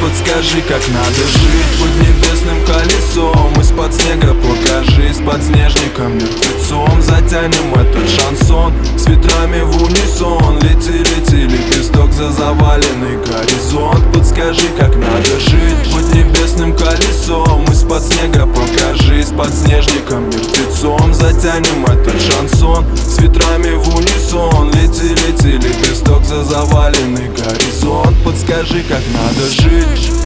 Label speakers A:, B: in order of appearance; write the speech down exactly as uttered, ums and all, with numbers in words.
A: подскажи, как надо жить под небесным колесом. Из-под снега покажись подснежником, мертвецом. Затянем этот шансон с ветрами в унисон. Лети, лети, лепесток за заваленный горизонт. Подскажи, как надо жить под небесным колесом. Из-под снега покажись подснежником, мертвецом. Затянем этот шансон с ветрами в унисон. Лети, лети, лепесток за заваленный горизонт. Подскажи, как надо жить.